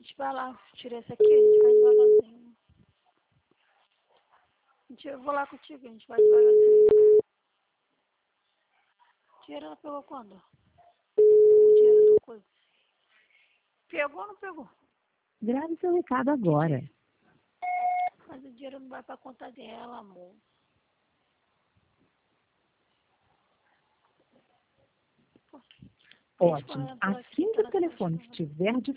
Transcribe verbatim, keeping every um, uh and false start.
gente vai lá, tira esse aqui, a gente vai devagarzinho. Eu vou lá contigo, a gente vai devagarzinho. O dinheiro ela pegou quando? O dinheiro do coisa. Pegou ou não pegou? Grave seu recado agora. Mas o dinheiro não vai pra conta dela, amor. Ótimo. Assim que o telefone estiver